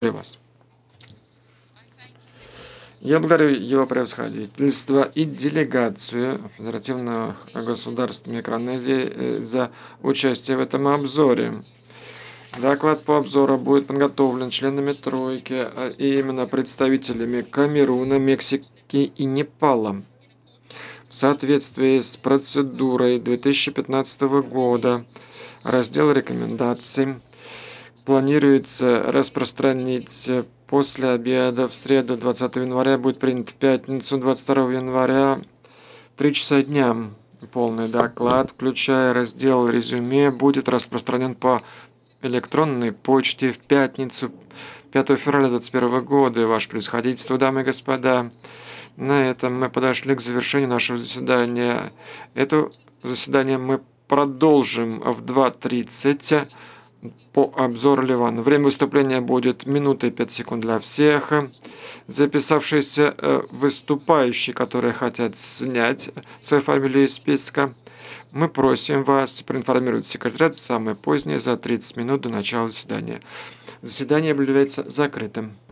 вас. Я благодарю его превосходительство и делегацию Федеративного государства Микронезии за участие в этом обзоре. Доклад по обзору будет подготовлен членами тройки, а именно представителями Камеруна, Мексики и Непала. В соответствии с процедурой 2015 года раздел рекомендаций планируется распространить после обеда в среду 20 января, будет принят в пятницу 22 января 3 часа дня. Полный доклад, включая раздел резюме, будет распространен по электронной почте в пятницу 5 февраля 2021 года. Ваше превосходительство, дамы и господа, на этом мы подошли к завершению нашего заседания. Это заседание мы продолжим в 2:30 по обзору Ливана. Время выступления будет минута и 5 секунд для всех. Записавшиеся выступающие, которые хотят снять свою фамилию из списка, мы просим вас проинформировать секретариат самое позднее за 30 минут до начала заседания. Заседание объявляется закрытым.